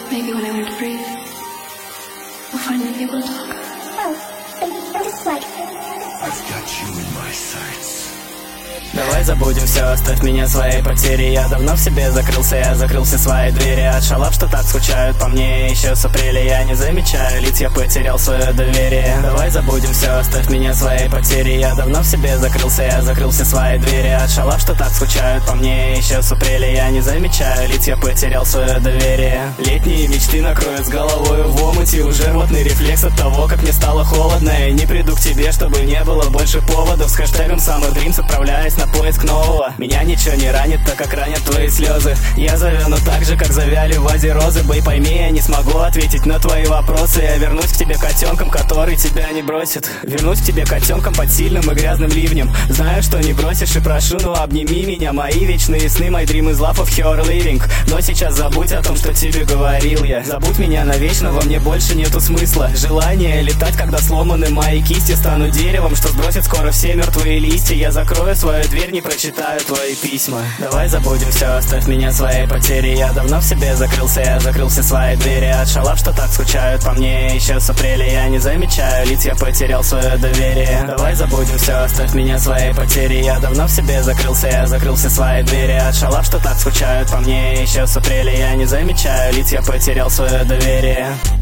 Maybe when I learn to breathe, we'll finally be able to talk. Oh, I'm just like... I've got you in my sights. Давай забудем все, оставь меня своей потери. Я давно в себе закрылся, я закрыл все свои двери. От шалав, что так скучают по мне еще с апреля. Я не замечаю лиц, я потерял свое доверие. Давай забудем все, оставь меня своей потери. Я давно в себе закрылся, я закрыл все свои двери. От шалав, что так скучают по мне еще с апреля. Я не замечаю лиц, я потерял свое доверие. Летние мечты накроют с головой в омуте. Уже рвотный рефлекс от того, как мне стало холодно. И не приду к тебе, чтобы не было больше поводов. С хэштегом Summer Dreams отправляюсь на поиск нового. Меня ничего не ранит, так как ранят твои слезы. Я завяну так же, как завяли в вазе розы. Бэй, пойми, я не смогу ответить на твои вопросы. Я вернусь к тебе котенком, который тебя не бросит. Вернусь к тебе котенком под сильным и грязным ливнем. Знаю, что не бросишь и прошу, но обними меня. Мои вечные сны, my dream is love of your living. Но сейчас забудь о том, что тебе говорил я. Забудь меня навечно, во мне больше нету смысла. Желание летать, когда сломаны мои кисти. Стану деревом, что сбросит скоро все мертвые листья. Я закрою свою дверь, не прочитаю твои письма. Давай забудем все, оставь меня своей потери. Я давно в себе закрылся, я закрыл все свои двери. От шалав, что так скучают по мне еще с апреля. Я не замечаю лиц, я потерял свое доверие. Давай забудем все, оставь меня своей потери. Я давно в себе закрылся, я закрыл все свои двери. От шалав, что так скучают по мне еще с апреля. Я не замечаю лиц, я потерял свое доверие.